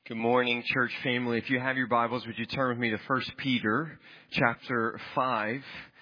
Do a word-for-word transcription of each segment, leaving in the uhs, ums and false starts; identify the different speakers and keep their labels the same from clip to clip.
Speaker 1: Good morning, church family. If you have your Bibles, would you turn with me to First Peter chapter five?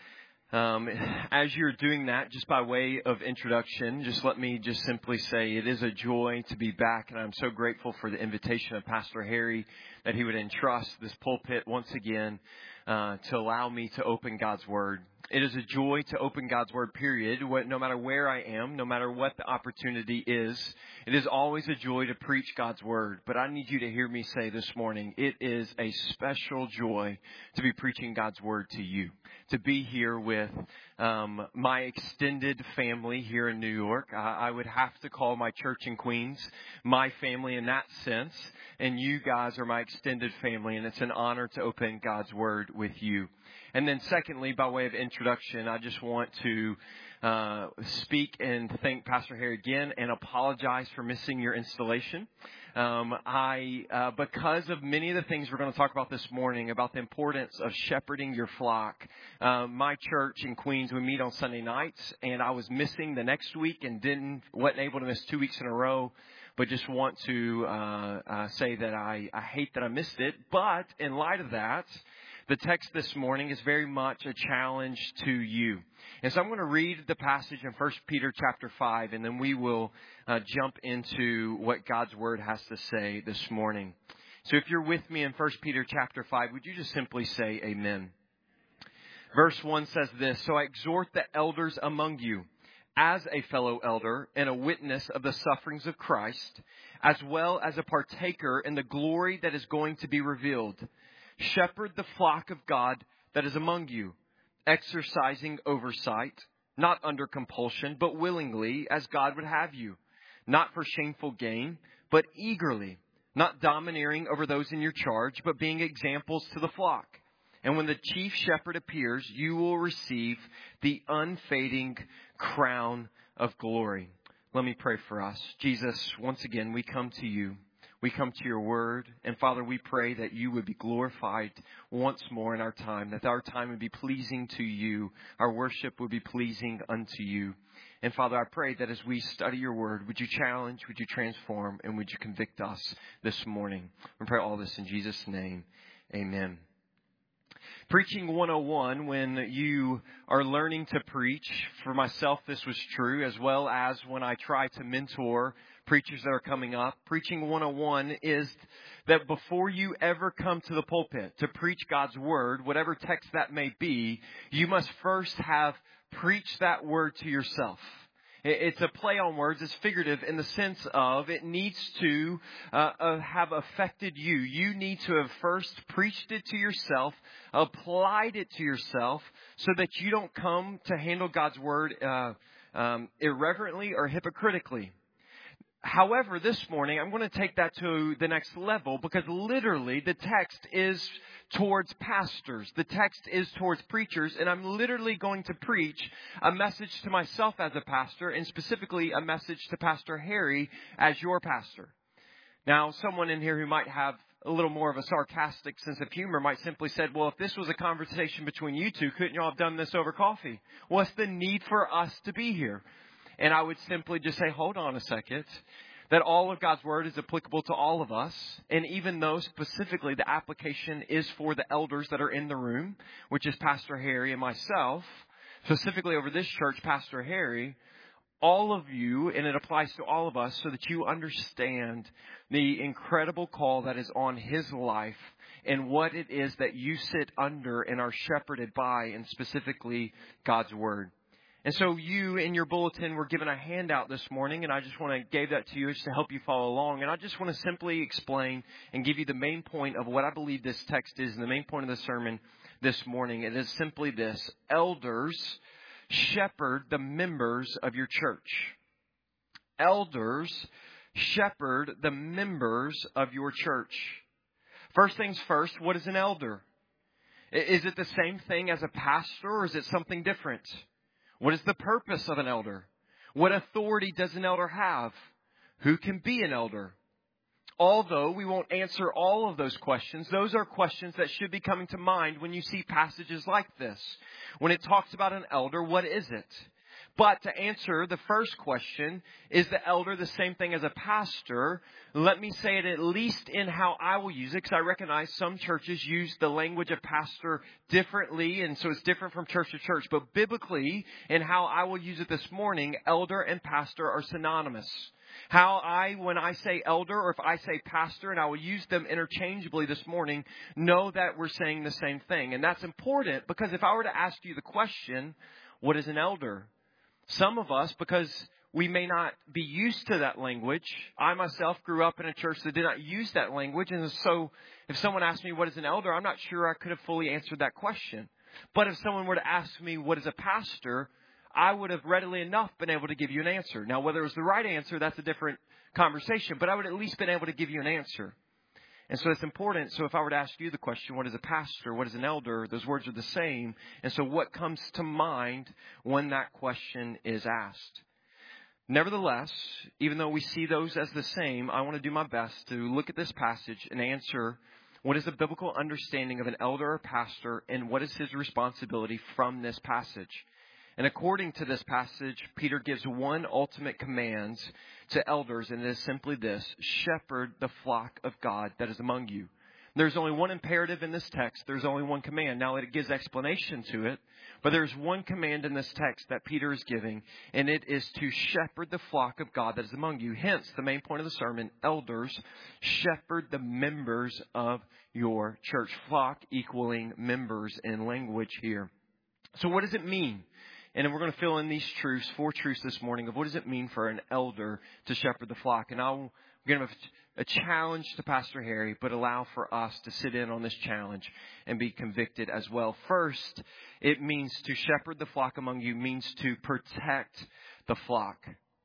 Speaker 1: Um, as you're doing that, just by way of introduction, just let me just simply say it is a joy to be back, and I'm so grateful for the invitation of Pastor Harry that he would entrust this pulpit once again uh, to allow me to open God's Word. It is a joy to open God's Word, period. No matter where I am, no matter what the opportunity is, it is always a joy to preach God's Word. But I need you to hear me say this morning, it is a special joy to be preaching God's Word to you. To be here with um, my extended family here in New York. I, I would have to call my church in Queens my family in that sense. And you guys are my extended family. And it's an honor to open God's Word with you. And then secondly, by way of introduction, I just want to uh, speak and thank Pastor Harry again and apologize for missing your installation. Um, I, uh, because of many of the things we're going to talk about this morning, about the importance of shepherding your flock. Uh, my church in Queens, we meet on Sunday nights, and I was missing the next week and didn't, wasn't able to miss two weeks in a row. But just want to uh, uh, say that I, I hate that I missed it. But in light of that, the text this morning is very much a challenge to you. And so I'm going to read the passage in First Peter chapter five, and then we will uh, jump into what God's Word has to say this morning. So if you're with me in First Peter chapter five, would you just simply say amen? Verse one says this, "So I exhort the elders among you, as a fellow elder and a witness of the sufferings of Christ, as well as a partaker in the glory that is going to be revealed. Shepherd the flock of God that is among you, exercising oversight, not under compulsion, but willingly, as God would have you, not for shameful gain, but eagerly, not domineering over those in your charge, but being examples to the flock. And when the chief shepherd appears, you will receive the unfading crown of glory." Let me pray for us. Jesus, once again, we come to you. We come to your word. And Father, we pray that you would be glorified once more in our time, that our time would be pleasing to you. Our worship would be pleasing unto you. And Father, I pray that as we study your word, would you challenge, would you transform, and would you convict us this morning? We pray all this in Jesus' name. Amen. Preaching one oh one, when you are learning to preach, for myself this was true, as well as when I try to mentor preachers that are coming up. Preaching one oh one is that before you ever come to the pulpit to preach God's word, whatever text that may be, you must first have preached that word to yourself. It's a play on words. It's figurative in the sense of it needs to uh, uh, have affected you. You need to have first preached it to yourself, applied it to yourself, so that you don't come to handle God's word uh, um, irreverently or hypocritically. However, this morning, I'm going to take that to the next level, because literally the text is towards pastors. The text is towards preachers, and I'm literally going to preach a message to myself as a pastor, and specifically a message to Pastor Harry as your pastor. Now, someone in here who might have a little more of a sarcastic sense of humor might simply say, well, if this was a conversation between you two, couldn't you all have done this over coffee? What's the need for us to be here? And I would simply just say, hold on a second, that all of God's word is applicable to all of us. And even though specifically the application is for the elders that are in the room, which is Pastor Harry and myself, specifically over this church, Pastor Harry, all of you, and it applies to all of us so that you understand the incredible call that is on his life and what it is that you sit under and are shepherded by, and specifically God's word. And so you, in your bulletin, were given a handout this morning, and I just want to give that to you just to help you follow along. And I just want to simply explain and give you the main point of what I believe this text is, and the main point of the sermon this morning. It is simply this: elders shepherd the members of your church. Elders shepherd the members of your church. First things first, what is an elder? Is it the same thing as a pastor, or is it something different? What is the purpose of an elder? What authority does an elder have? Who can be an elder? Although we won't answer all of those questions, those are questions that should be coming to mind when you see passages like this. When it talks about an elder, what is it? But to answer the first question, is the elder the same thing as a pastor? Let me say it at least in how I will use it, because I recognize some churches use the language of pastor differently, and so it's different from church to church. But biblically, in how I will use it this morning, elder and pastor are synonymous. How I, when I say elder or if I say pastor, and I will use them interchangeably this morning, know that we're saying the same thing. And that's important because if I were to ask you the question, what is an elder? Some of us, because we may not be used to that language. I myself grew up in a church that did not use that language. And so if someone asked me what is an elder, I'm not sure I could have fully answered that question. But if someone were to ask me what is a pastor, I would have readily enough been able to give you an answer. Now, whether it was the right answer, that's a different conversation, but I would at least been able to give you an answer. And so it's important. So if I were to ask you the question, what is a pastor? What is an elder? Those words are the same. And so what comes to mind when that question is asked? Nevertheless, even though we see those as the same, I want to do my best to look at this passage and answer what is the biblical understanding of an elder or pastor and what is his responsibility from this passage. And according to this passage, Peter gives one ultimate command to elders, and it is simply this: shepherd the flock of God that is among you. There's only one imperative in this text. There's only one command. Now, it gives explanation to it, but there's one command in this text that Peter is giving, and it is to shepherd the flock of God that is among you. Hence, the main point of the sermon, elders, shepherd the members of your church. Flock equaling members in language here. So what does it mean? And we're going to fill in these truths, four truths this morning of what does it mean for an elder to shepherd the flock. And I'll give a, a challenge to Pastor Harry, but allow for us to sit in on this challenge and be convicted as well. First, it means to shepherd the flock among you means to protect the flock.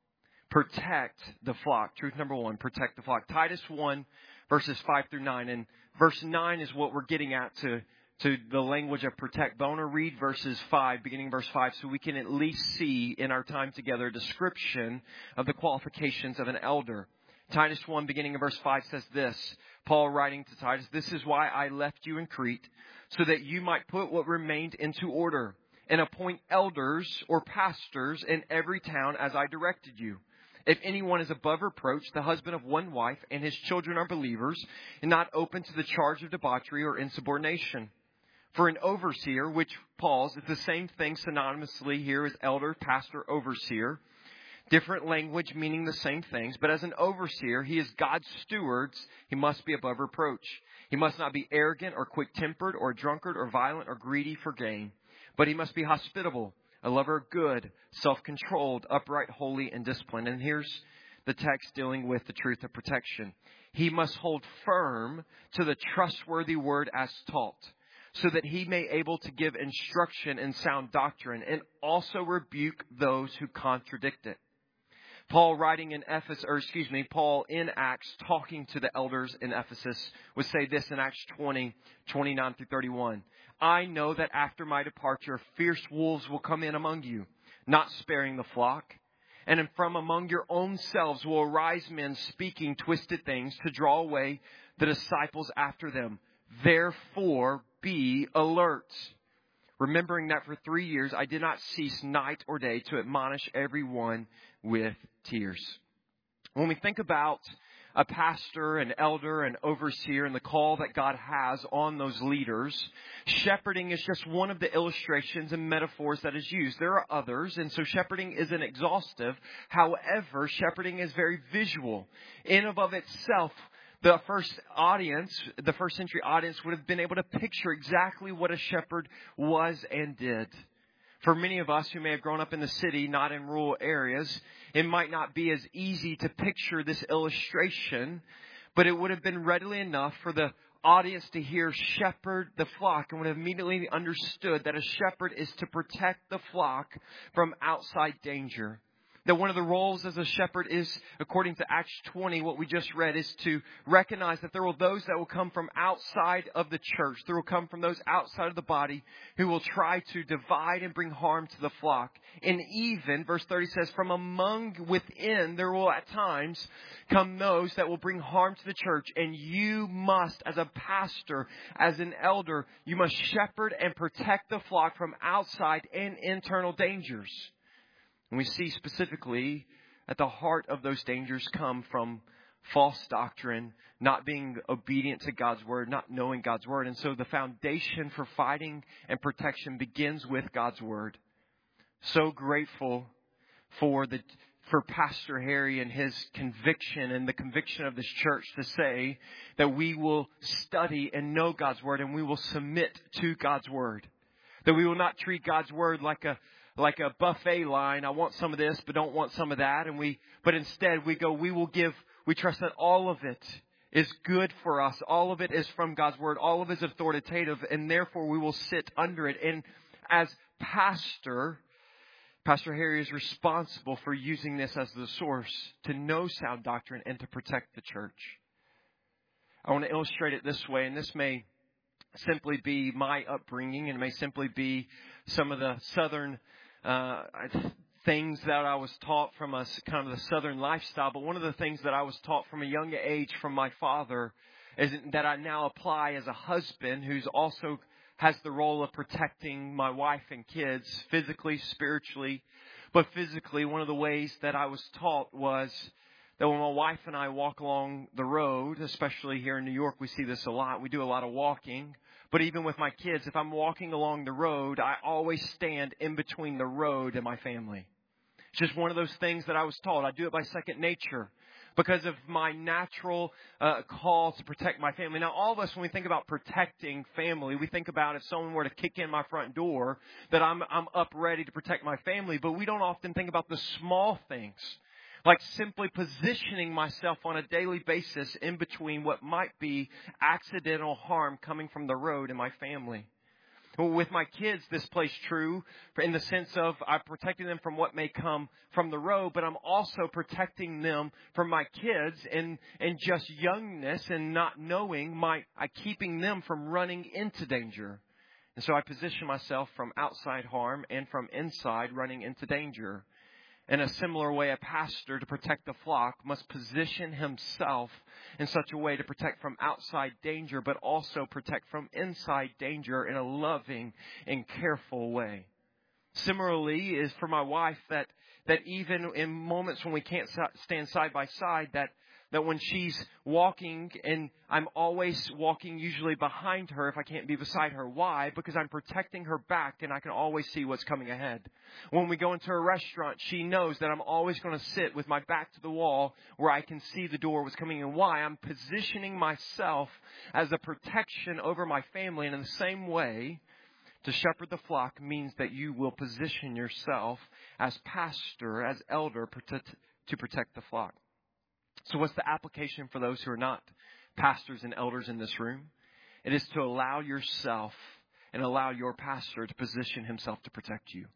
Speaker 1: Protect the flock. Truth number one, protect the flock. Titus one, verses five through nine. And verse nine is what we're getting at to to the language of protect. But I want to read verses five, beginning verse five, so we can at least see in our time together a description of the qualifications of an elder. Titus one, beginning of verse five, says this. Paul writing to Titus, "This is why I left you in Crete, so that you might put what remained into order and appoint elders or pastors in every town as I directed you. If anyone is above reproach, the husband of one wife, and his children are believers, and not open to the charge of debauchery or insubordination. For an overseer," which Paul's is the same thing synonymously here as elder, pastor, overseer. Different language meaning the same things. But as an overseer, he is God's stewards. He must be above reproach. He must not be arrogant or quick-tempered or drunkard or violent or greedy for gain. But he must be hospitable, a lover of good, self-controlled, upright, holy, and disciplined. And here's the text dealing with the truth of protection. He must hold firm to the trustworthy word as taught, so that he may able to give instruction in sound doctrine and also rebuke those who contradict it. Paul writing in Ephesus, or excuse me, Paul in Acts talking to the elders in Ephesus would say this in Acts twenty, twenty-nine through thirty-one. "I know that after my departure, fierce wolves will come in among you, not sparing the flock. And from among your own selves will arise men speaking twisted things to draw away the disciples after them. Therefore, be alert, remembering that for three years I did not cease night or day to admonish everyone with tears." When we think about a pastor, an elder, an overseer, and the call that God has on those leaders, shepherding is just one of the illustrations and metaphors that is used. There are others, and so shepherding isn't exhaustive. However, shepherding is very visual. In and of itself, the first audience, the first century audience would have been able to picture exactly what a shepherd was and did. For many of us who may have grown up in the city, not in rural areas, it might not be as easy to picture this illustration, but it would have been readily enough for the audience to hear shepherd the flock and would have immediately understood that a shepherd is to protect the flock from outside danger. That one of the roles as a shepherd is, according to Acts twenty, what we just read, is to recognize that there will those that will come from outside of the church. There will come from those outside of the body who will try to divide and bring harm to the flock. And even, verse thirty says, from among within, there will at times come those that will bring harm to the church. And you must, as a pastor, as an elder, you must shepherd and protect the flock from outside and internal dangers. And we see specifically at the heart of those dangers come from false doctrine, not being obedient to God's word, not knowing God's word. And so the foundation for fighting and protection begins with God's word. So grateful for the for Pastor Harry and his conviction and the conviction of this church to say that we will study and know God's word and we will submit to God's word. That we will not treat God's word like a like a buffet line. I want some of this, but don't want some of that. And we, but instead we go, we will give, we trust that all of it is good for us. All of it is from God's word. All of it is authoritative, and therefore we will sit under it. And as pastor, Pastor Harry is responsible for using this as the source to know sound doctrine and to protect the church. I want to illustrate it this way, and this may simply be my upbringing, and it may simply be some of the southern uh, things that I was taught from a kind of the southern lifestyle. But one of the things that I was taught from a young age from my father is that I now apply as a husband who's also has the role of protecting my wife and kids physically, spiritually. But physically, one of the ways that I was taught was that when my wife and I walk along the road, especially here in New York, we see this a lot. We do a lot of walking. But even with my kids, if I'm walking along the road, I always stand in between the road and my family. It's just one of those things that I was taught. I do it by second nature because of my natural uh, call to protect my family. Now, all of us, when we think about protecting family, we think about if someone were to kick in my front door, that I'm I'm up ready to protect my family. But we don't often think about the small things, like simply positioning myself on a daily basis in between what might be accidental harm coming from the road and my family. With my kids, this plays true in the sense of I'm protecting them from what may come from the road, but I'm also protecting them from my kids and, and just youngness and not knowing, my I keeping them from running into danger. And so I position myself from outside harm and from inside running into danger. In a similar way, a pastor, to protect the flock, must position himself in such a way to protect from outside danger, but also protect from inside danger in a loving and careful way. Similarly, is for my wife that that even in moments when we can't stand side by side, that that when she's walking, and I'm always walking usually behind her if I can't be beside her. Why? Because I'm protecting her back and I can always see what's coming ahead. When we go into a restaurant, she knows that I'm always going to sit with my back to the wall where I can see the door was coming in. Why? I'm positioning myself as a protection over my family. And in the same way, to shepherd the flock means that you will position yourself as pastor, as elder, to protect the flock. So what's the application for those who are not pastors and elders in this room? It is to allow yourself and allow your pastor to position himself to protect you.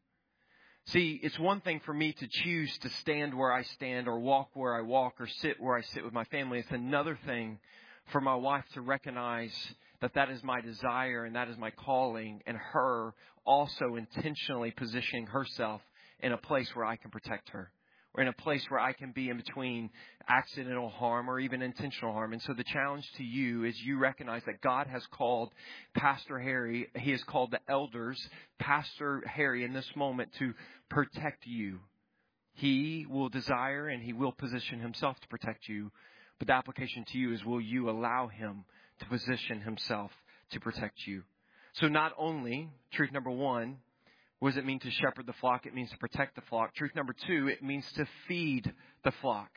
Speaker 1: See, it's one thing for me to choose to stand where I stand or walk where I walk or sit where I sit with my family. It's another thing for my wife to recognize that that is my desire and that is my calling, and her also intentionally positioning herself in a place where I can protect her. Or in a place where I can be in between accidental harm or even intentional harm. And so the challenge to you is you recognize that God has called Pastor Harry, he has called the elders, Pastor Harry in this moment to protect you. He will desire and he will position himself to protect you. But the application to you is, will you allow him to position himself to protect you? So not only, truth number one, what does it mean to shepherd the flock? It means to protect the flock. Truth number two, it means to feed the flock.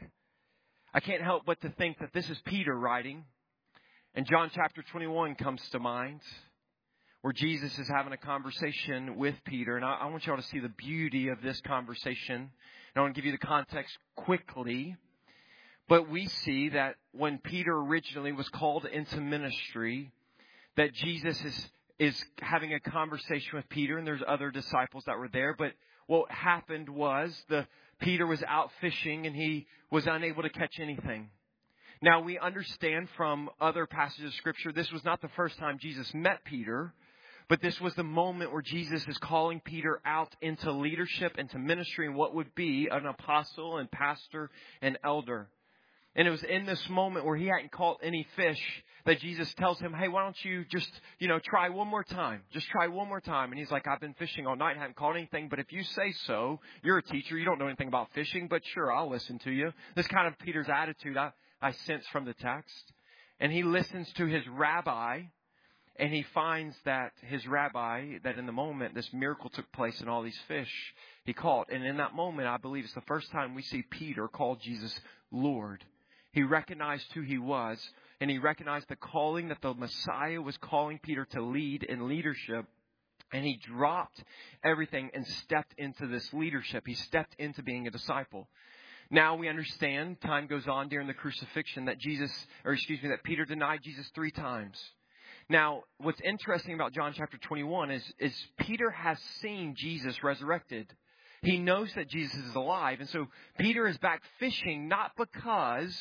Speaker 1: I can't help but to think that this is Peter writing. And John chapter twenty-one comes to mind, where Jesus is having a conversation with Peter. And I, I want you all to see the beauty of this conversation. And I want to give you the context quickly. But we see that when Peter originally was called into ministry, that Jesus is is having a conversation with Peter, and there's other disciples that were there. But what happened was the Peter was out fishing and he was unable to catch anything. Now, we understand from other passages of Scripture, this was not the first time Jesus met Peter, but this was the moment where Jesus is calling Peter out into leadership, into ministry, and what would be an apostle and pastor and elder. And it was in this moment where he hadn't caught any fish that Jesus tells him, hey, why don't you just, you know, try one more time. Just try one more time. And he's like, I've been fishing all night, haven't caught anything. But if you say so, you're a teacher. You don't know anything about fishing, but sure, I'll listen to you. This kind of Peter's attitude I, I sense from the text. And he listens to his rabbi. And he finds that his rabbi, that in the moment this miracle took place and all these fish he caught. And in that moment, I believe it's the first time we see Peter call Jesus Lord. He recognized who he was, and he recognized the calling that the Messiah was calling Peter to lead in leadership. And he dropped everything and stepped into this leadership. He stepped into being a disciple. Now we understand, time goes on during the crucifixion, that Jesus, or excuse me, that Peter denied Jesus three times. Now, what's interesting about John chapter twenty-one is, is Peter has seen Jesus resurrected. He knows that Jesus is alive. And so Peter is back fishing, not because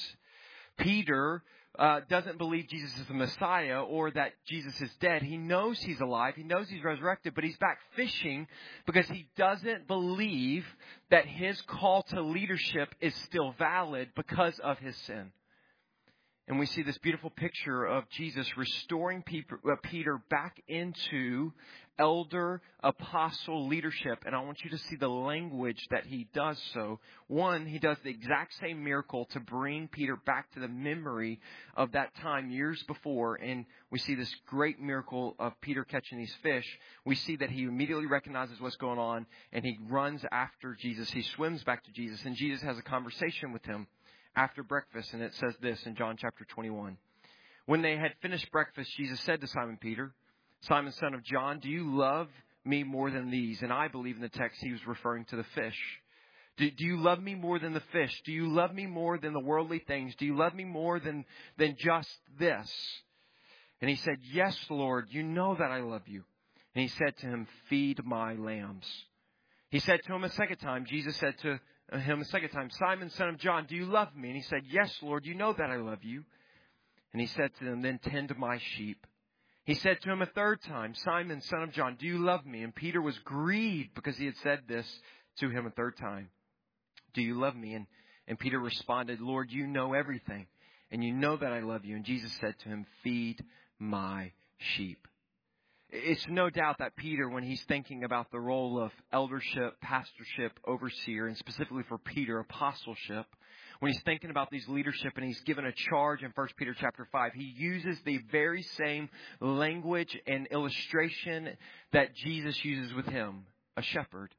Speaker 1: Peter uh, doesn't believe Jesus is the Messiah or that Jesus is dead. He knows he's alive. He knows he's resurrected, but he's back fishing because he doesn't believe that his call to leadership is still valid because of his sin. And we see this beautiful picture of Jesus restoring Peter back into elder apostle leadership. And I want you to see the language that he does so. One, he does the exact same miracle to bring Peter back to the memory of that time years before. And we see this great miracle of Peter catching these fish. We see that he immediately recognizes what's going on and he runs after Jesus. He swims back to Jesus and Jesus has a conversation with him after breakfast, and it says this in John chapter twenty-one. When they had finished breakfast, Jesus said to Simon Peter, Simon, son of John, do you love me more than these? And I believe in the text he was referring to the fish. Do, do you love me more than the fish? Do you love me more than the worldly things? Do you love me more than, than just this? And he said, yes, Lord, you know that I love you. And he said to him, feed my lambs. He said to him a second time, Jesus said to him a second time, Simon, son of John, do you love me? And he said, yes, Lord, you know that I love you. And he said to him, then tend my sheep. He said to him a third time, Simon, son of John, do you love me? And Peter was grieved because he had said this to him a third time. Do you love me? And, and Peter responded, Lord, you know everything, and you know that I love you. And Jesus said to him, feed my sheep. It's no doubt that Peter, when he's thinking about the role of eldership, pastorship, overseer, and specifically for Peter, apostleship, when he's thinking about these leadership and he's given a charge in First Peter chapter five, he uses the very same language and illustration that Jesus uses with him, a shepherd.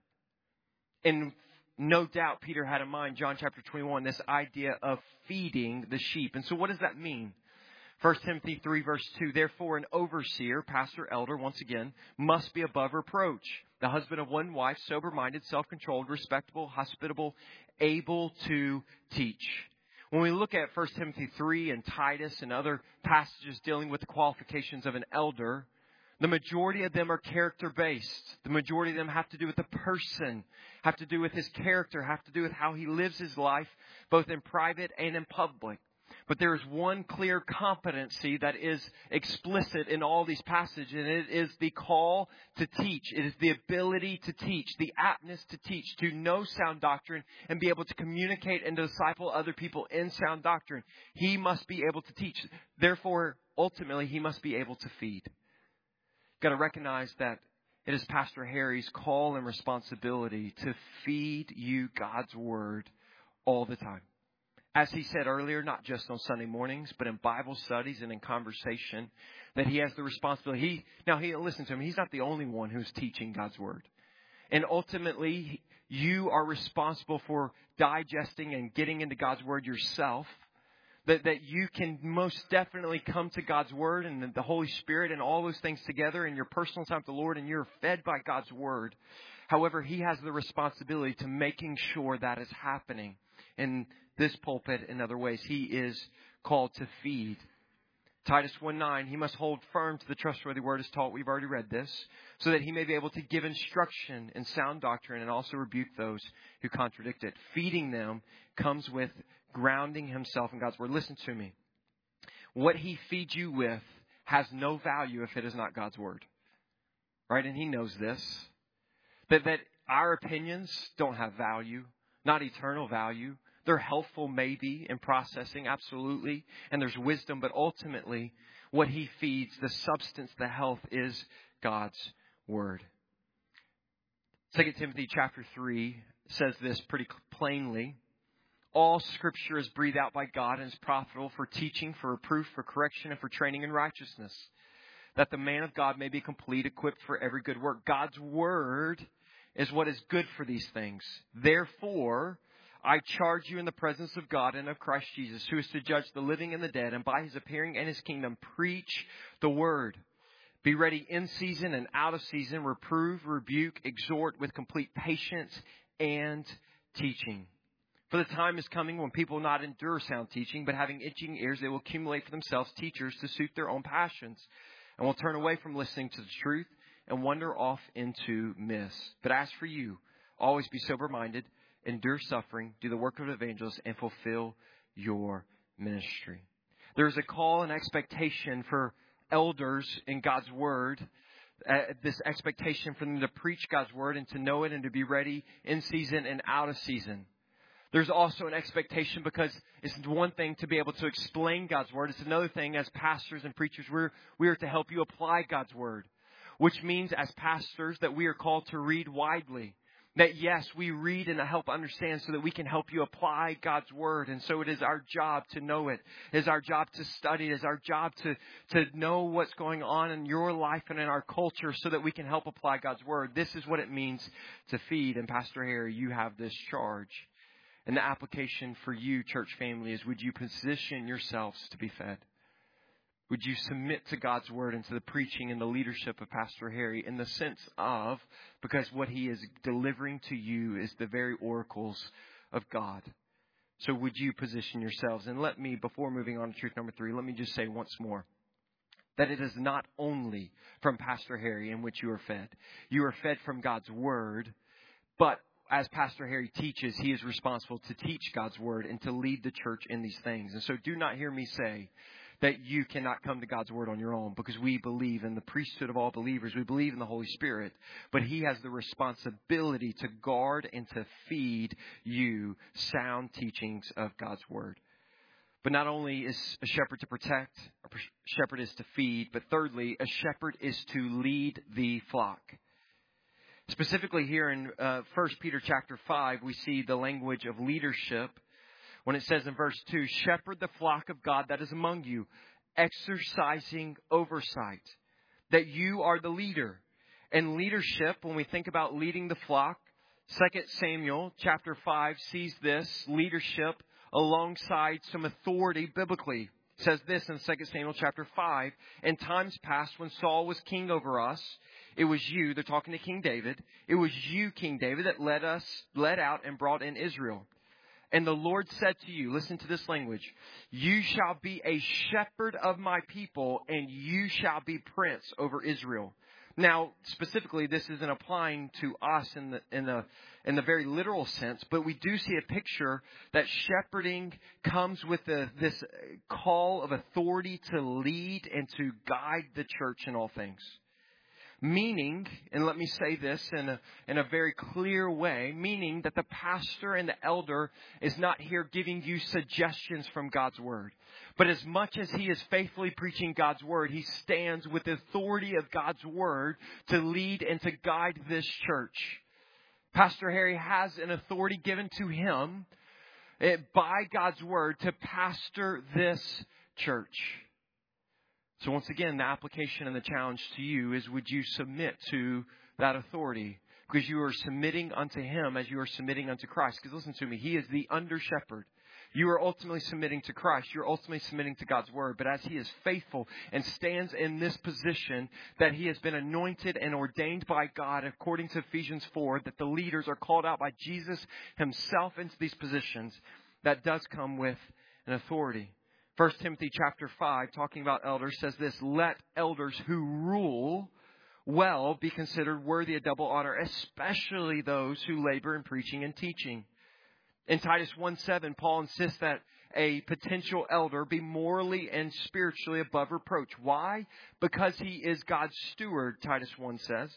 Speaker 1: And no doubt Peter had in mind, John chapter twenty-one, this idea of feeding the sheep. And so what does that mean? First Timothy three, verse two, therefore an overseer, pastor, elder, once again, must be above reproach, the husband of one wife, sober-minded, self-controlled, respectable, hospitable, able to teach. When we look at First Timothy three and Titus and other passages dealing with the qualifications of an elder, the majority of them are character-based. The majority of them have to do with the person, have to do with his character, have to do with how he lives his life, both in private and in public. But there is one clear competency that is explicit in all these passages, and it is the call to teach. It is the ability to teach, the aptness to teach, to know sound doctrine and be able to communicate and disciple other people in sound doctrine. He must be able to teach. Therefore, ultimately, he must be able to feed. You've got to recognize that it is Pastor Harry's call and responsibility to feed you God's word all the time. As he said earlier, not just on Sunday mornings, but in Bible studies and in conversation, that he has the responsibility. He, now, he listen to him. He's not the only one who's teaching God's word. And ultimately, you are responsible for digesting and getting into God's word yourself. That, that you can most definitely come to God's word and the Holy Spirit and all those things together in your personal time with the Lord, and you're fed by God's word. However, he has the responsibility to making sure that is happening. In this pulpit, in other ways, he is called to feed. Titus one nine, he must hold firm to the trustworthy word as taught. We've already read this. So that he may be able to give instruction in sound doctrine and also rebuke those who contradict it. Feeding them comes with grounding himself in God's word. Listen to me. What he feeds you with has no value if it is not God's word. Right? And he knows this. That, that our opinions don't have value, not eternal value. They're helpful maybe in processing, absolutely. And there's wisdom, but ultimately what he feeds, the substance, the health is God's word. Second Timothy chapter three says this pretty plainly. All scripture is breathed out by God and is profitable for teaching, for reproof, for correction, and for training in righteousness, that the man of God may be complete, equipped for every good work. God's word is what is good for these things. Therefore, I charge you in the presence of God and of Christ Jesus, who is to judge the living and the dead, and by his appearing in his kingdom, preach the word. Be ready in season and out of season, reprove, rebuke, exhort with complete patience and teaching. For the time is coming when people will not endure sound teaching, but having itching ears, they will accumulate for themselves teachers to suit their own passions, and will turn away from listening to the truth and wander off into myths. But as for you, always be sober-minded, endure suffering, do the work of an evangelist, and fulfill your ministry. There's a call and expectation for elders in God's word, uh, this expectation for them to preach God's word and to know it and to be ready in season and out of season. There's also an expectation because it's one thing to be able to explain God's word. It's another thing as pastors and preachers, we're, we are to help you apply God's word, which means as pastors that we are called to read widely. That yes, we read and help understand so that we can help you apply God's word. And so it is our job to know it. It is our job to study. It is our job to, to know what's going on in your life and in our culture so that we can help apply God's word. This is what it means to feed. And Pastor Harry, you have this charge. And the application for you, church family, is would you position yourselves to be fed? Would you submit to God's word and to the preaching and the leadership of Pastor Harry in the sense of, because what he is delivering to you is the very oracles of God. So would you position yourselves? And let me, before moving on to truth number three, let me just say once more that it is not only from Pastor Harry in which you are fed. You are fed from God's word, but as Pastor Harry teaches, he is responsible to teach God's word and to lead the church in these things. And so do not hear me say that you cannot come to God's word on your own, because we believe in the priesthood of all believers. We believe in the Holy Spirit, but he has the responsibility to guard and to feed you sound teachings of God's word. But not only is a shepherd to protect, a shepherd is to feed, but thirdly, a shepherd is to lead the flock. Specifically here in uh, First Peter chapter five, we see the language of leadership when it says in verse two, shepherd the flock of God that is among you, exercising oversight, that you are the leader. And leadership, when we think about leading the flock, Second Samuel chapter five sees this leadership alongside some authority biblically. It says this in Second Samuel chapter five, in times past when Saul was king over us, it was you, they're talking to King David, it was you, King David, that led us, led out and brought in Israel. And the Lord said to you, listen to this language, you shall be a shepherd of my people, and you shall be prince over Israel. Now, specifically, this isn't applying to us in the in the in the very literal sense, but we do see a picture that shepherding comes with the, this call of authority to lead and to guide the church in all things. Meaning, and let me say this in a, in a very clear way, meaning that the pastor and the elder is not here giving you suggestions from God's word. But as much as he is faithfully preaching God's word, he stands with the authority of God's word to lead and to guide this church. Pastor Harry has an authority given to him by God's word to pastor this church. So once again, the application and the challenge to you is, would you submit to that authority? Because you are submitting unto him as you are submitting unto Christ. Because listen to me, he is the under shepherd. You are ultimately submitting to Christ. You're ultimately submitting to God's word. But as he is faithful and stands in this position that he has been anointed and ordained by God, according to Ephesians four, that the leaders are called out by Jesus himself into these positions, that does come with an authority. First Timothy chapter five, talking about elders, says this, let elders who rule well be considered worthy of double honor, especially those who labor in preaching and teaching. In Titus one seven, Paul insists that a potential elder be morally and spiritually above reproach. Why? Because he is God's steward, Titus one says.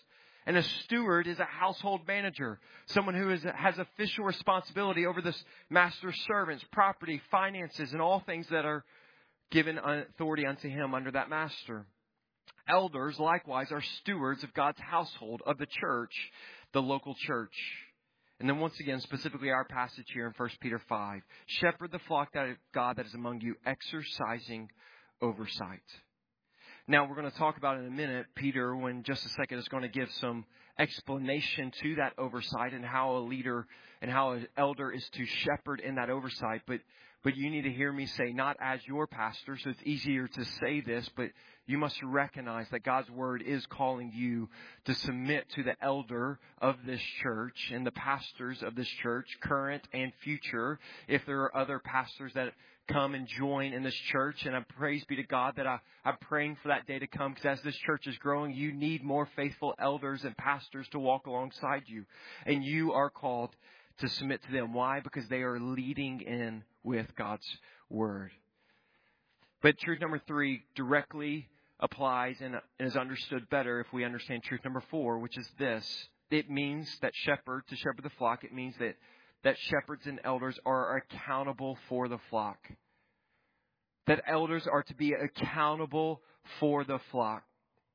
Speaker 1: And a steward is a household manager, someone who is, has official responsibility over this master's servants, property, finances, and all things that are given authority unto him under that master. Elders, likewise, are stewards of God's household, of the church, the local church. And then once again, specifically our passage here in First Peter five. Shepherd the flock that God that is among you, exercising oversight. Now, we're going to talk about in a minute, Peter, when just a second, is going to give some explanation to that oversight and how a leader and how an elder is to shepherd in that oversight. But but you need to hear me say, not as your pastor, so it's easier to say this, but you must recognize that God's word is calling you to submit to the elder of this church and the pastors of this church, current and future, if there are other pastors that come and join in this church. And I praise be to God that I, I'm praying for that day to come, because as this church is growing, you need more faithful elders and pastors to walk alongside you. And you are called to submit to them. Why? Because they are leading in with God's word. But truth number three directly applies and is understood better if we understand truth number four, which is this. It means that shepherd, to shepherd the flock, it means that that shepherds and elders are accountable for the flock. That elders are to be accountable for the flock.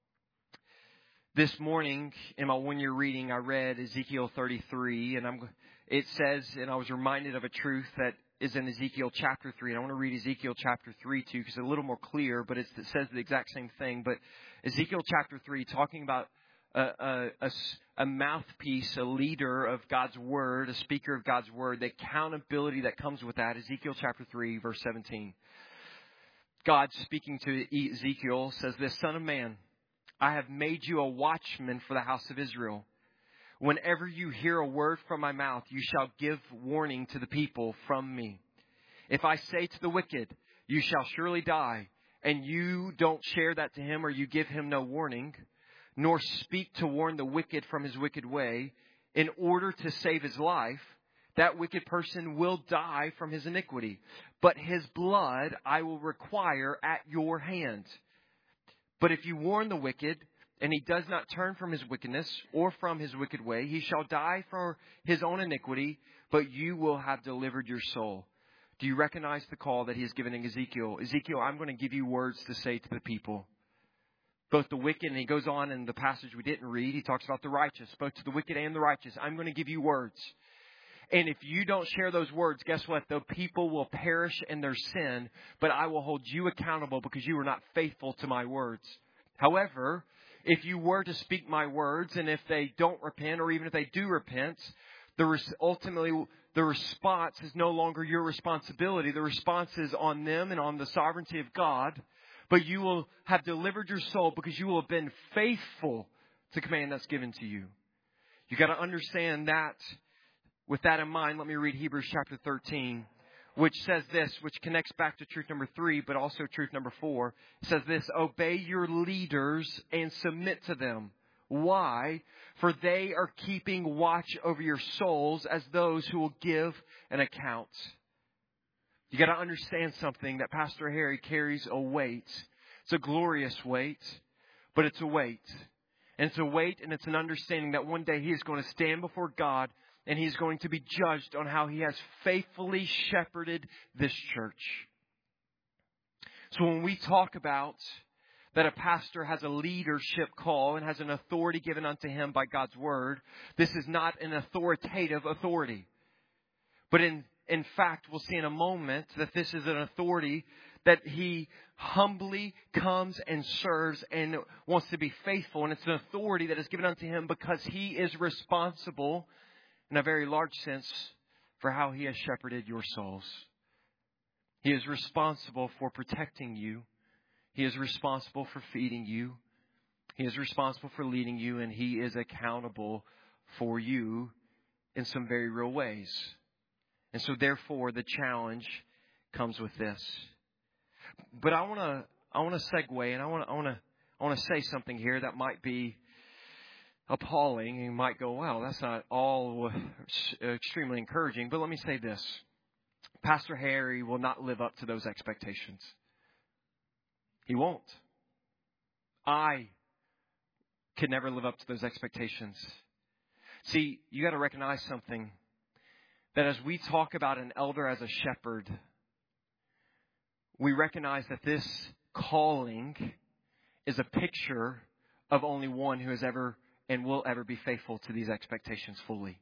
Speaker 1: This morning in my one-year reading, I read Ezekiel thirty-three, and I'm, it says, and I was reminded of a truth that is in Ezekiel chapter three. And I want to read Ezekiel chapter three too, because it's a little more clear, but it's, it says the exact same thing. But Ezekiel chapter three, talking about a, a, a, a mouthpiece, a leader of God's word, a speaker of God's word, the accountability that comes with that. Ezekiel chapter three, verse seventeen. God speaking to Ezekiel says this, Son of man, I have made you a watchman for the house of Israel. Whenever you hear a word from my mouth, you shall give warning to the people from me. If I say to the wicked, you shall surely die, and you don't share that to him, or you give him no warning, nor speak to warn the wicked from his wicked way, in order to save his life, that wicked person will die from his iniquity. But his blood I will require at your hand. But if you warn the wicked, and he does not turn from his wickedness or from his wicked way, he shall die for his own iniquity, but you will have delivered your soul. Do you recognize the call that he has given in Ezekiel? Ezekiel, I'm going to give you words to say to the people. Both the wicked, and he goes on in the passage we didn't read, he talks about the righteous, both to the wicked and the righteous. I'm going to give you words. And if you don't share those words, guess what? The people will perish in their sin, but I will hold you accountable because you were not faithful to my words. However, if you were to speak my words, and if they don't repent, or even if they do repent, the res- ultimately the response is no longer your responsibility. The response is on them and on the sovereignty of God. But you will have delivered your soul because you will have been faithful to the command that's given to you. You got to understand that. With that in mind, let me read Hebrews chapter thirteen, which says this, which connects back to truth number three, but also truth number four. It says this, obey your leaders and submit to them. Why? For they are keeping watch over your souls as those who will give an account. You got to understand something, that Pastor Harry carries a weight. It's a glorious weight, but it's a weight. And it's a weight, and it's an understanding that one day he is going to stand before God, and he's going to be judged on how he has faithfully shepherded this church. So when we talk about that a pastor has a leadership call and has an authority given unto him by God's word, this is not an authoritative authority. But in, in fact, we'll see in a moment that this is an authority that he humbly comes and serves and wants to be faithful. And it's an authority that is given unto him because he is responsible in a very large sense for how he has shepherded your souls. He is responsible for protecting you. He is responsible for feeding you. He is responsible for leading you, and he is accountable for you in some very real ways. And so therefore the challenge comes with this. But I want to I want to segue, and I want to I want to I want to say something here that might be appalling. You might go, wow, that's not all extremely encouraging. But let me say this. Pastor Harry will not live up to those expectations. He won't. I could never live up to those expectations. See, you got to recognize something. That as we talk about an elder as a shepherd, we recognize that this calling is a picture of only one who has ever and will ever be faithful to these expectations fully.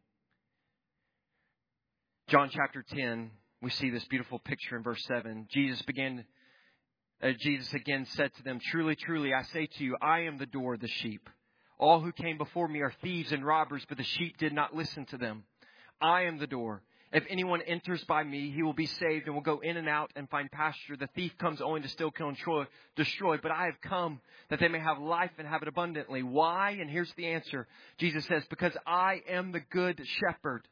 Speaker 1: John chapter ten, we see this beautiful picture in verse seven. Jesus began, uh, Jesus again said to them, "Truly, truly, I say to you, I am the door of the sheep. All who came before me are thieves and robbers, but the sheep did not listen to them. I am the door. If anyone enters by me, he will be saved and will go in and out and find pasture. The thief comes only to steal, kill, and destroy. But I have come that they may have life and have it abundantly." Why? And here's the answer. Jesus says, "Because I am the good shepherd."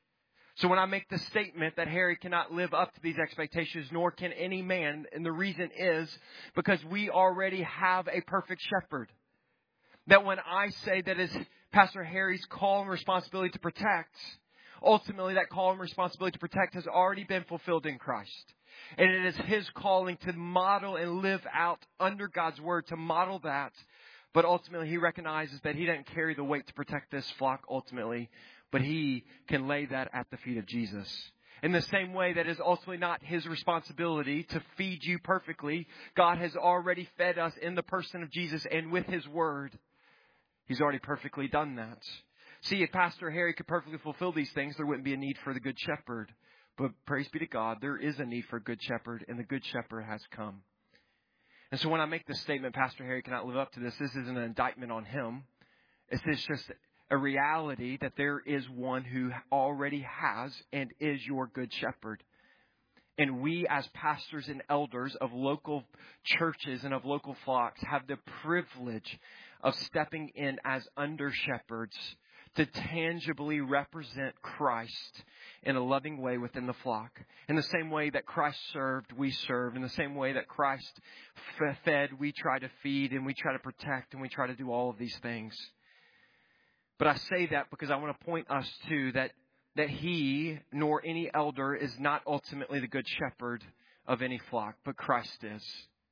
Speaker 1: So when I make the statement that Harry cannot live up to these expectations, nor can any man, and the reason is because we already have a perfect shepherd. That when I say that it's Pastor Harry's call and responsibility to protect, ultimately, that call and responsibility to protect has already been fulfilled in Christ. And it is His calling to model and live out under God's Word, to model that. But ultimately, He recognizes that He doesn't carry the weight to protect this flock ultimately, but He can lay that at the feet of Jesus. In the same way that is ultimately not His responsibility to feed you perfectly, God has already fed us in the person of Jesus and with His Word. He's already perfectly done that. See, if Pastor Harry could perfectly fulfill these things, there wouldn't be a need for the Good Shepherd. But praise be to God, there is a need for a Good Shepherd, and the Good Shepherd has come. And so when I make this statement, Pastor Harry cannot live up to this, this isn't an indictment on him. It's just a reality that there is one who already has and is your Good Shepherd. And we as pastors and elders of local churches and of local flocks have the privilege of stepping in as under shepherds to tangibly represent Christ in a loving way within the flock. In the same way that Christ served, we serve. In the same way that Christ fed, we try to feed, and we try to protect, and we try to do all of these things. But I say that because I want to point us to that, that He, nor any elder, is not ultimately the good shepherd of any flock, but Christ is.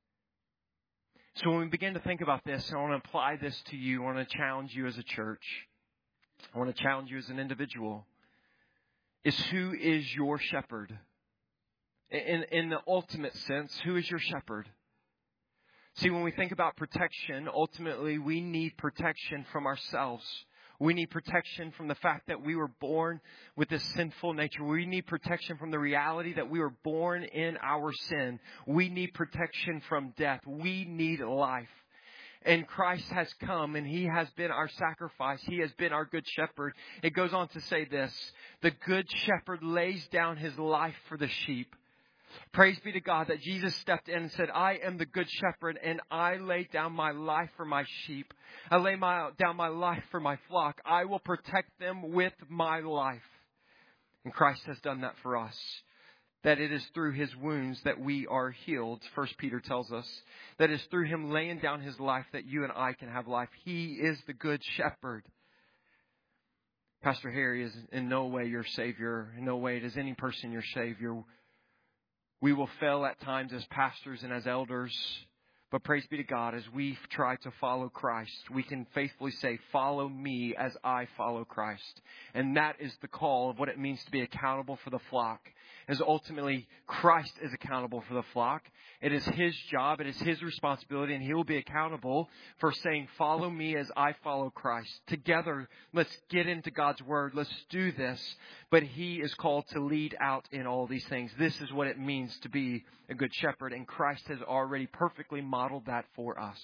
Speaker 1: So when we begin to think about this, I want to apply this to you. I want to challenge you as a church. I want to challenge you as an individual. Is who is your shepherd? In, in the ultimate sense, who is your shepherd? See, when we think about protection, ultimately we need protection from ourselves. We need protection from the fact that we were born with this sinful nature. We need protection from the reality that we were born in our sin. We need protection from death. We need life. And Christ has come and He has been our sacrifice. He has been our good shepherd. It goes on to say this: the good shepherd lays down his life for the sheep. Praise be to God that Jesus stepped in and said, "I am the good shepherd and I lay down my life for my sheep. I lay my, down my life for my flock. I will protect them with my life." And Christ has done that for us. That it is through His wounds that we are healed. First Peter tells us that it's through Him laying down His life that you and I can have life. He is the good shepherd. Pastor Harry is in no way your Savior. In no way is any person your Savior. We will fail at times as pastors and as elders. But praise be to God, as we try to follow Christ, we can faithfully say, "Follow me as I follow Christ." And that is the call of what it means to be accountable for the flock. As ultimately Christ is accountable for the flock. It is His job, it is His responsibility, and He will be accountable for saying, "Follow me as I follow Christ." Together, let's get into God's Word. Let's do this. But He is called to lead out in all these things. This is what it means to be a good shepherd, and Christ has already perfectly modeled that for us.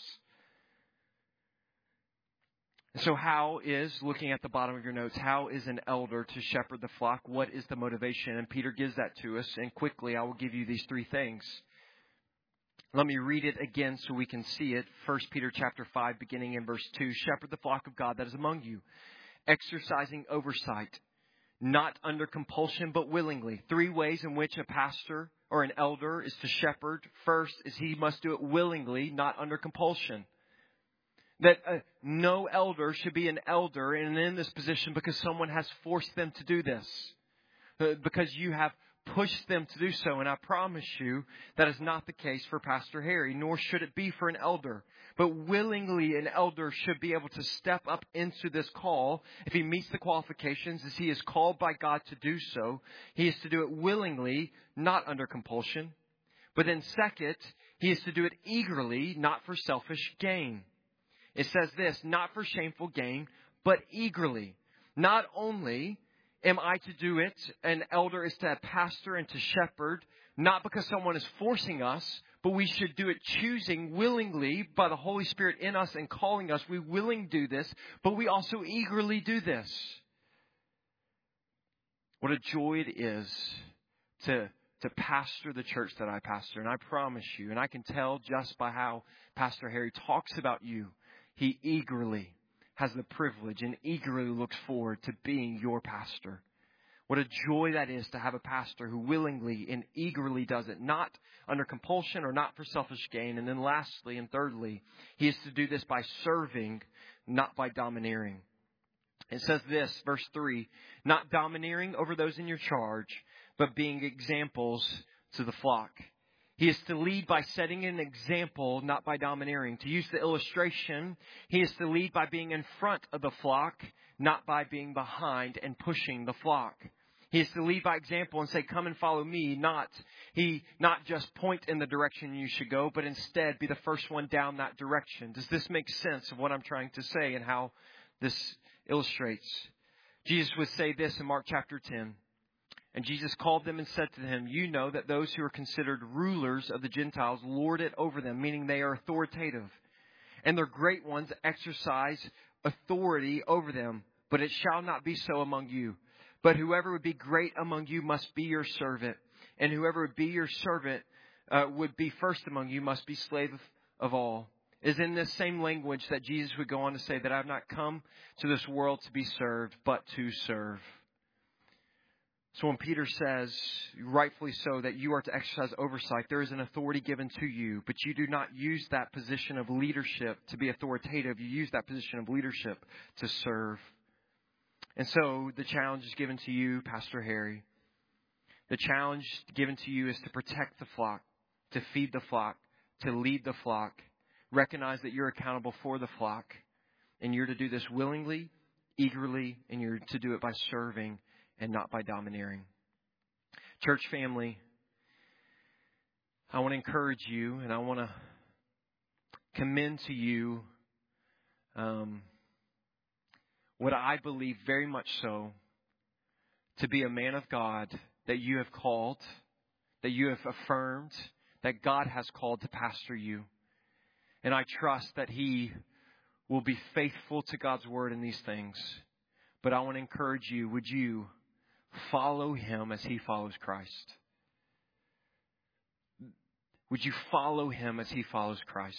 Speaker 1: So how is, looking at the bottom of your notes, how is an elder to shepherd the flock? What is the motivation? And Peter gives that to us. And quickly, I will give you these three things. Let me read it again so we can see it. First Peter chapter five, beginning in verse two. "Shepherd the flock of God that is among you, exercising oversight, not under compulsion, but willingly." Three ways in which a pastor or an elder is to shepherd. First is he must do it willingly, not under compulsion. That uh, no elder should be an elder and in this position because someone has forced them to do this. Uh, because you have push them to do so. And I promise you that is not the case for Pastor Harry, nor should it be for an elder. But willingly, an elder should be able to step up into this call if he meets the qualifications, as he is called by God to do so. He is to do it willingly, not under compulsion. But then second, he is to do it eagerly, not for selfish gain. It says this, not for shameful gain, but eagerly. Not only am I to do it, an elder is to pastor and to shepherd, not because someone is forcing us, but we should do it choosing willingly by the Holy Spirit in us and calling us. We willingly do this, but we also eagerly do this. What a joy it is to, to pastor the church that I pastor. And I promise you, and I can tell just by how Pastor Harry talks about you, he eagerly has the privilege and eagerly looks forward to being your pastor. What a joy that is to have a pastor who willingly and eagerly does it, not under compulsion or not for selfish gain. And then lastly and thirdly, he is to do this by serving, not by domineering. It says this, verse three, not domineering over those in your charge, but being examples to the flock. He is to lead by setting an example, not by domineering. To use the illustration, he is to lead by being in front of the flock, not by being behind and pushing the flock. He is to lead by example and say, come and follow me, not he not just point in the direction you should go, but instead be the first one down that direction. Does this make sense of what I'm trying to say and how this illustrates? Jesus would say this in Mark chapter ten. And Jesus called them and said to them, you know that those who are considered rulers of the Gentiles lord it over them, meaning they are authoritative. And their great ones exercise authority over them. But it shall not be so among you. But whoever would be great among you must be your servant. And whoever would be your servant uh, would be first among you, must be slave of, of all. It is in this same language that Jesus would go on to say that I have not come to this world to be served, but to serve. So when Peter says, rightfully so, that you are to exercise oversight, there is an authority given to you, but you do not use that position of leadership to be authoritative. You use that position of leadership to serve. And so the challenge is given to you, Pastor Harry. The challenge given to you is to protect the flock, to feed the flock, to lead the flock. Recognize that you're accountable for the flock, and you're to do this willingly, eagerly, and you're to do it by serving and not by domineering. Church family, I want to encourage you and I want to commend to you um, what I believe very much so to be a man of God that you have called, that you have affirmed, that God has called to pastor you. And I trust that He will be faithful to God's word in these things. But I want to encourage you, would you follow Him as He follows Christ? Would you follow Him as He follows Christ?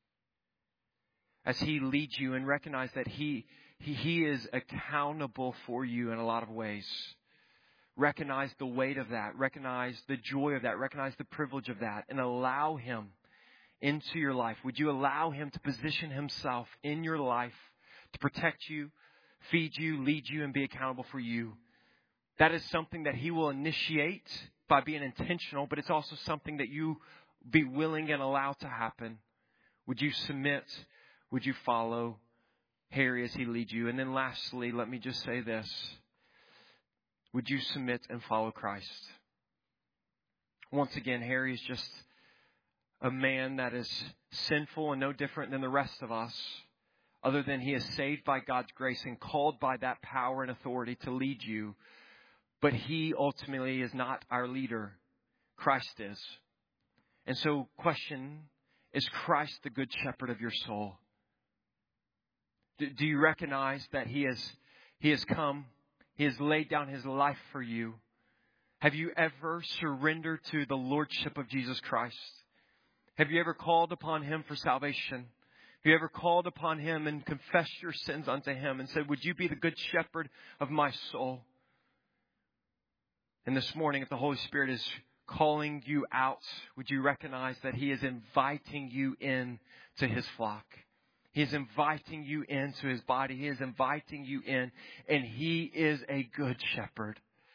Speaker 1: As He leads you, and recognize that He, He, He is accountable for you in a lot of ways. Recognize the weight of that. Recognize the joy of that. Recognize the privilege of that. And allow Him into your life. Would you allow Him to position Himself in your life to protect you, feed you, lead you, and be accountable for you? That is something that He will initiate by being intentional, but it's also something that you be willing and allow to happen. Would you submit? Would you follow Harry as he leads you? And then lastly, let me just say this. Would you submit and follow Christ? Once again, Harry is just a man that is sinful and no different than the rest of us, other than he is saved by God's grace and called by that power and authority to lead you. But he ultimately is not our leader. Christ is. And so, question, is Christ the good shepherd of your soul? Do, do you recognize that he has, he has come, He has laid down His life for you? Have you ever surrendered to the Lordship of Jesus Christ? Have you ever called upon Him for salvation? Have you ever called upon Him and confessed your sins unto Him and said, would you be the good shepherd of my soul? And this morning, if the Holy Spirit is calling you out, would you recognize that He is inviting you in to His flock? He is inviting you into His body. He is inviting you in, and He is a good shepherd.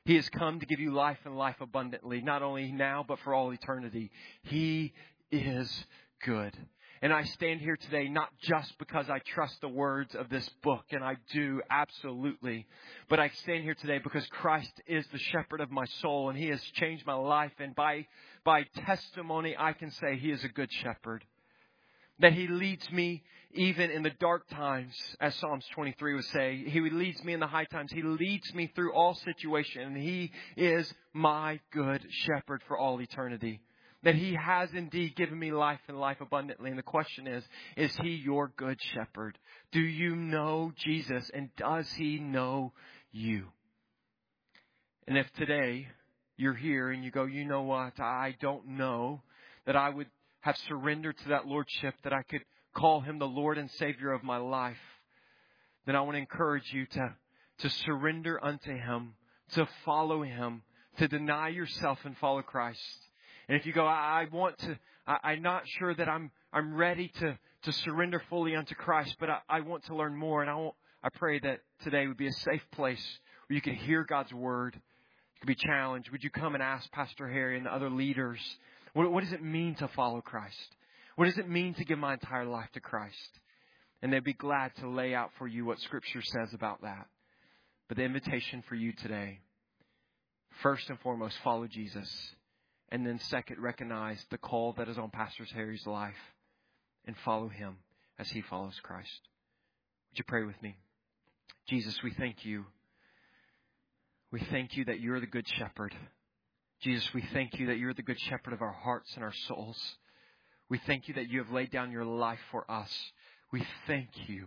Speaker 1: He has come to give you life and life abundantly, not only now, but for all eternity. He is good. And I stand here today not just because I trust the words of this book, and I do, absolutely. But I stand here today because Christ is the shepherd of my soul, and He has changed my life. And by, by testimony, I can say He is a good shepherd. That He leads me even in the dark times, as Psalms twenty-three would say. He leads me in the high times. He leads me through all situations. And He is my good shepherd for all eternity. That He has indeed given me life and life abundantly. And the question is, is He your good shepherd? Do you know Jesus? And does He know you? And if today you're here and you go, you know what, I don't know that I would have surrendered to that Lordship, that I could call Him the Lord and Savior of my life, then I want to encourage you to, to surrender unto Him, to follow Him, to deny yourself and follow Christ. And if you go, I, I want to, I, I'm not sure that I'm I'm ready to, to surrender fully unto Christ, but I, I want to learn more. And I want, I pray that today would be a safe place where you can hear God's Word. You can be challenged. Would you come and ask Pastor Harry and the other leaders, what, what does it mean to follow Christ? What does it mean to give my entire life to Christ? And they'd be glad to lay out for you what Scripture says about that. But the invitation for you today, first and foremost, follow Jesus. And then second, recognize the call that is on Pastor Harry's life and follow him as he follows Christ. Would you pray with me? Jesus, we thank you. We thank you that you're the good shepherd. Jesus, we thank you that you're the good shepherd of our hearts and our souls. We thank you that you have laid down your life for us. We thank you.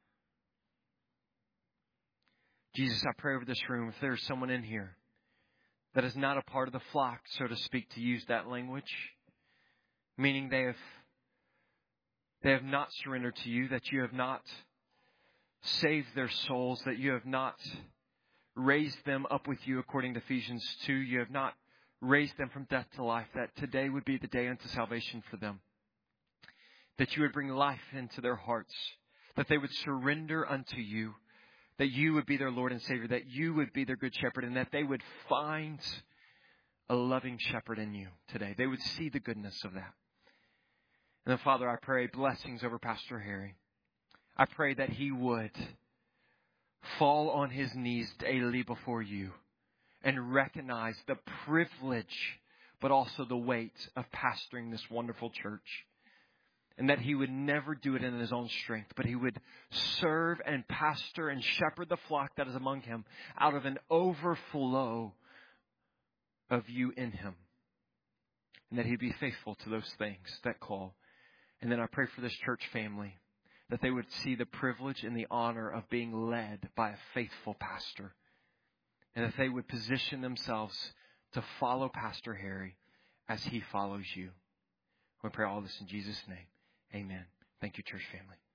Speaker 1: Jesus, I pray over this room, if there's someone in here that is not a part of the flock, so to speak, to use that language, meaning they have they have not surrendered to you, that you have not saved their souls, that you have not raised them up with you according to Ephesians two, you have not raised them from death to life, that today would be the day unto salvation for them, that you would bring life into their hearts, that they would surrender unto you, that you would be their Lord and Savior, that you would be their good shepherd, and that they would find a loving shepherd in you today. They would see the goodness of that. And then, Father, I pray blessings over Pastor Harry. I pray that he would fall on his knees daily before you and recognize the privilege, but also the weight of pastoring this wonderful church. And that he would never do it in his own strength, but he would serve and pastor and shepherd the flock that is among him out of an overflow of you in him. And that he'd be faithful to those things that call. And then I pray for this church family, that they would see the privilege and the honor of being led by a faithful pastor. And that they would position themselves to follow Pastor Harry as he follows you. We pray all this in Jesus' name. Amen. Thank you, church family.